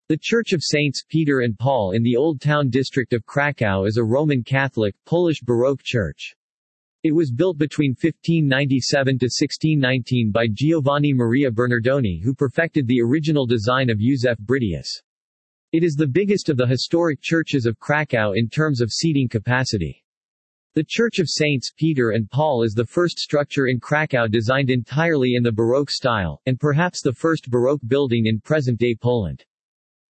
The Church of Saints Peter and Paul in the Old Town district of Krakow is a Roman Catholic, Polish Baroque church. It was built between 1597 to 1619 by Giovanni Maria Bernardoni, who perfected the original design of Józef Britius. It is the biggest of the historic churches of Krakow in terms of seating capacity. The Church of Saints Peter and Paul is the first structure in Krakow designed entirely in the Baroque style, and perhaps the first Baroque building in present-day Poland.